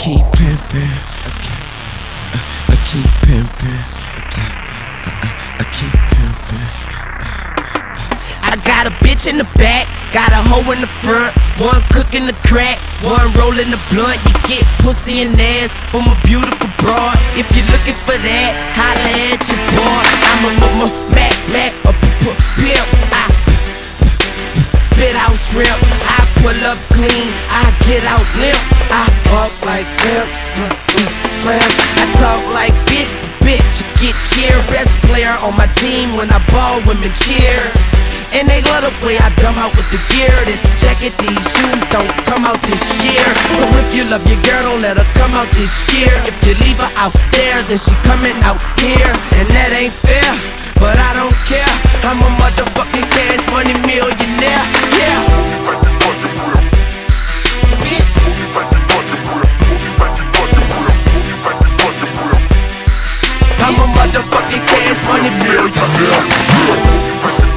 keep pimping. I keep pimping. I keep pimping. I got a bitch in the back, got a hoe in the front. One cooking the crack, one rolling the blunt. You get pussy and ass from a beautiful broad. If you're looking for that, holla at your boy. I'm a Mac, a pimp. I spit out shrimp, I pull up clean, I get out limp. I walk like pimp, I talk like bitch. You get cheer. Best player on my team when I ball, women cheer. And they love the way I dumb out with the gear. This jacket, these shoes don't come out this year. So if you love your girl, don't let her come out this year. If you leave her out there, then she coming out here. And that ain't fair, but I don't care. I'm a motherfucking cash money millionaire, yeah. Bitch. I'm a motherfucking cash money millionaire.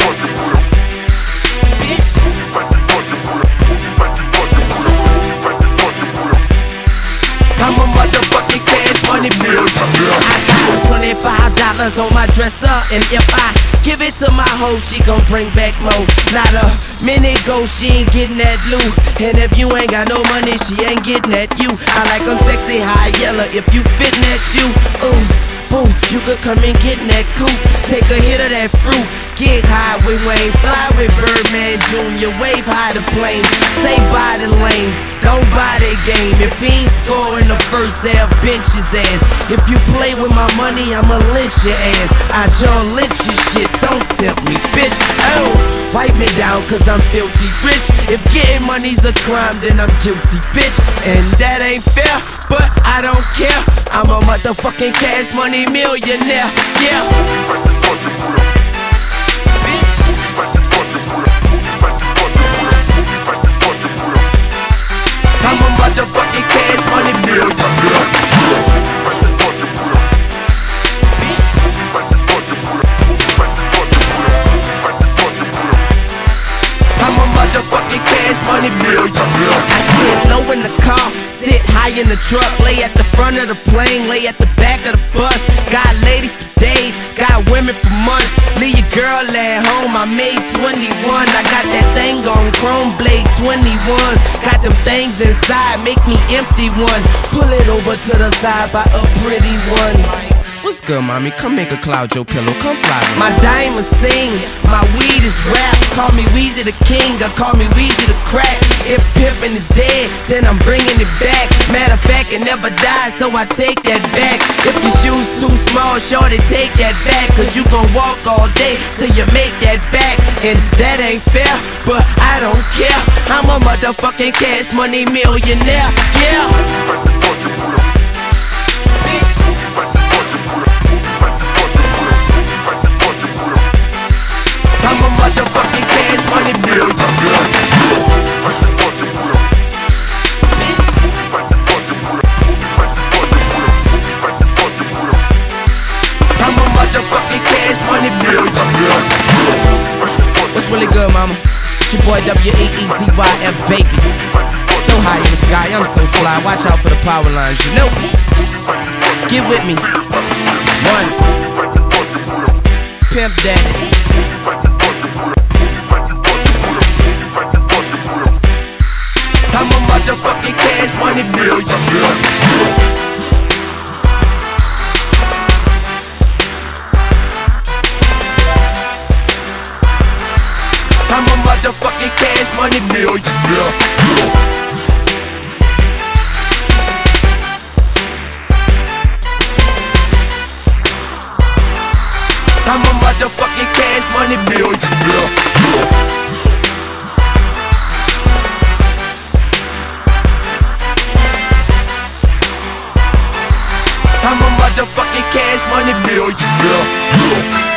I'm a motherfucking cash money millionaire. I got $25 on my dresser, and if I give it to my hoe, she gon' bring back more. Not a minute go, she ain't getting that loot. And if you ain't got no money, she ain't getting at you. I like 'em sexy, high yellow, if you fitting that shoe. Ooh, boom, you could come and get in that coupe. Take a hit of that fruit, get high with Wayne, fly with Birdman Jr., wave high the plane. Say bye to lanes, don't buy that game. If he ain't scoring the first half, bench his ass. If you play with my money, I'ma lynch your ass. I John Lynch your shit, don't tempt me, bitch. Oh, wipe me down cause I'm filthy rich. If getting money's a crime, then I'm guilty, bitch. And that ain't fair, but I don't care. I'm a motherfucking cash money millionaire, yeah. I'm a motherfucking cash money millionaire. I'm a motherfucking cash money millionaire. I sit low in the car, sit high in the truck, lay at the front of the plane, lay at the back of the bus. Got ladies for days, got women for months. Leave your girl at home, I made 21. I got that thing on chrome blade 21s. Got them things inside, make me empty one. Pull it over to the side by a pretty one. What's good, mommy? Come make a cloud your pillow. Come fly with me. My diamonds sing, my weed is rap. Call me Weezy the King, or call me Weezy the Crack. If pimpin' is dead, then I'm bringing it back. Matter of fact, it never dies, so I take that back. If your shoes too small, shorty, take that back. Cause you gon' walk all day till you make that back. And that ain't fair, but I don't care. I'm a motherfucking cash money millionaire, yeah. I'm a motherfucking cash money millionaire. I'm a motherfucking cash money millionaire. What's really good, mama? It's your boy WEEZYF, baby. So high in the sky, I'm so fly. Watch out for the power lines, you know. Get with me. One, Pimp Daddy. I'm a motherfucking cash money millionaire. I'm a motherfucking cash money millionaire. I'm a motherfucking cash money millionaire. I'm a motherfucking cash money millionaire.